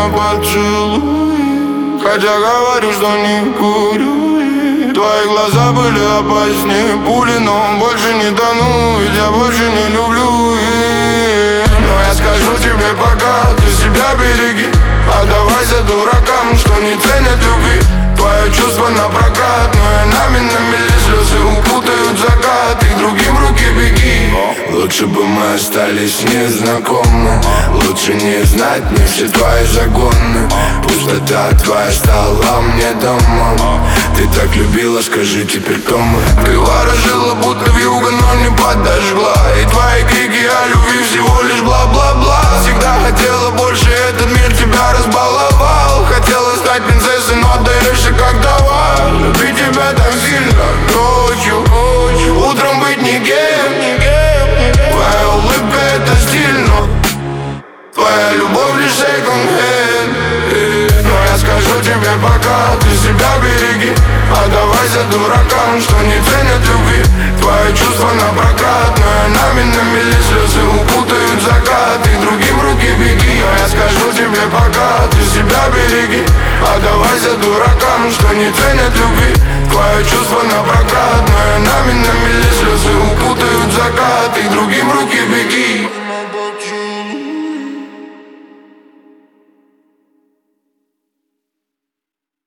на поцелуй, хотя говорю, что не курю. Твои глаза были опаснее пули, но больше не тону, ведь я больше не люблю. Но я скажу тебе пока, ты себя береги. Отдавайся дуракам, что не ценят любви. Твое чувство напрокат, но я нами на мели слезы укутают закат. И к другим руки беги. Лучше бы мы остались незнакомы. Лучше не знать мне все твои загоны. Пустота твоя стала мне домом. Ты так любила, скажи теперь, кто мы? Ты ворожила, будто вьюга, но не подожгла. И твои крики о любви всего лишь бла-бла-бла. Всегда хотела больше, этот мир тебя разбаловал. Хотела стать принцессой, но отдаешься как товар. Любить тебя так сильно ночью, утром быть никем. Твоя улыбка это стиль, но твоя любовь лишь секонд-хенд. Но я скажу тебе пока, ты себя береги. Отдавайся дуракам, что не ценят любви. Твои чувства напрокат, но я нами на мели слезы укутают закат. И к другим руки беги. Но я скажу тебе пока, ты себя береги. Отдавайся дуракам, что не ценят любви. Твои чувства напрокат.